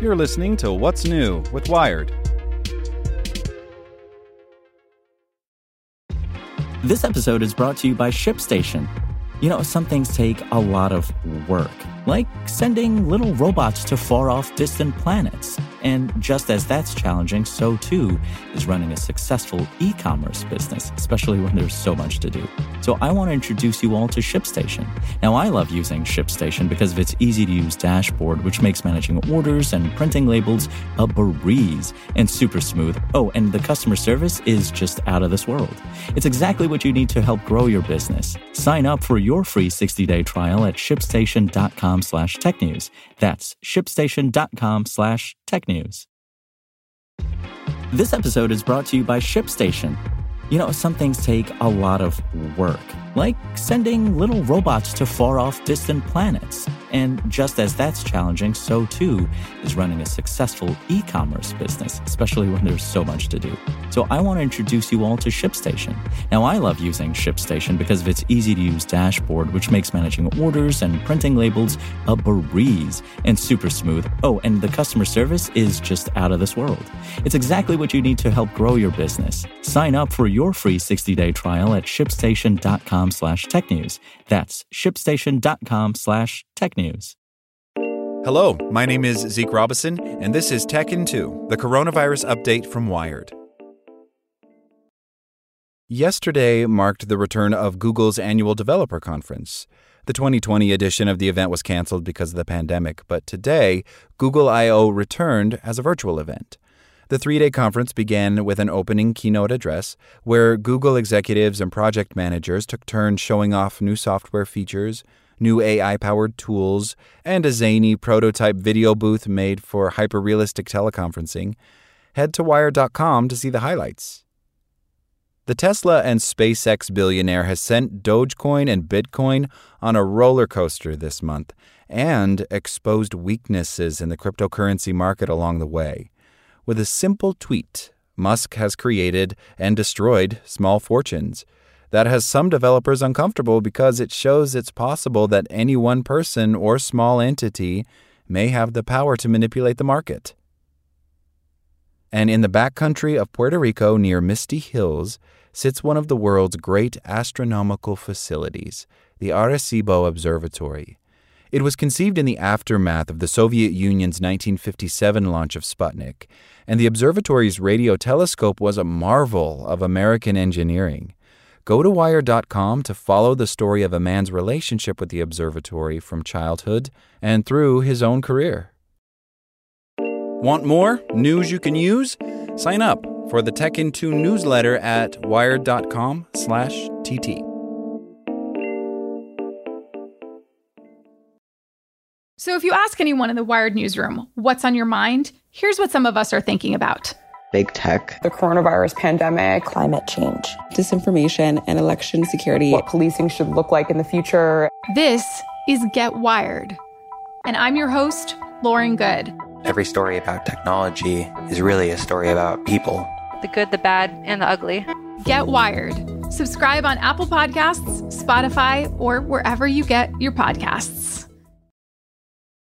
You're listening to What's New with Wired. This episode is brought to you by ShipStation. You know, some things take a lot of work, like sending little robots to far-off distant planets. And just as that's challenging, so too is running a successful e-commerce business, especially when there's so much to do. So I want to introduce you all to ShipStation. Now, I love using ShipStation because of its easy-to-use dashboard, which makes managing orders and printing labels a breeze and super smooth. Oh, and the customer service is just out of this world. It's exactly what you need to help grow your business. Sign up for your free 60-day trial at shipstation.com/technews. That's shipstation.com/technews. This episode is brought to you by ShipStation. You know, some things take a lot of work, like sending little robots to far-off distant planets. And just as that's challenging, so too is running a successful e-commerce business, especially when there's so much to do. So I want to introduce you all to ShipStation. Now, I love using ShipStation because of its easy-to-use dashboard, which makes managing orders and printing labels a breeze and super smooth. Oh, and the customer service is just out of this world. It's exactly what you need to help grow your business. Sign up for your free 60-day trial at shipstation.com/technews. That's shipstation.com/technews. Hello, my name is Zeke Robison, and this is Tech in 2, the coronavirus update from Wired. Yesterday marked the return of Google's annual developer conference. The 2020 edition of the event was canceled because of the pandemic, but today, Google I/O returned as a virtual event. The three-day conference began with an opening keynote address where Google executives and project managers took turns showing off new software features, new AI-powered tools, and a zany prototype video booth made for hyper-realistic teleconferencing. Head to Wired.com to see the highlights. The Tesla and SpaceX billionaire has sent Dogecoin and Bitcoin on a roller coaster this month and exposed weaknesses in the cryptocurrency market along the way. With a simple tweet, Musk has created and destroyed small fortunes. That has some developers uncomfortable because it shows it's possible that any one person or small entity may have the power to manipulate the market. And in the backcountry of Puerto Rico near Misty Hills sits one of the world's great astronomical facilities, the Arecibo Observatory. It was conceived in the aftermath of the Soviet Union's 1957 launch of Sputnik, and the observatory's radio telescope was a marvel of American engineering. Go to Wired.com to follow the story of a man's relationship with the observatory from childhood and through his own career. Want more news you can use? Sign up for the Tech in 2 newsletter at wired.com/TT. So if you ask anyone in the Wired newsroom what's on your mind, here's what some of us are thinking about. Big tech, the coronavirus pandemic, climate change, disinformation, and election security, what policing should look like in the future. This is Get Wired, and I'm your host, Lauren Good. Every story about technology is really a story about people. The good, the bad, and the ugly. Get Wired. Subscribe on Apple Podcasts, Spotify, or wherever you get your podcasts.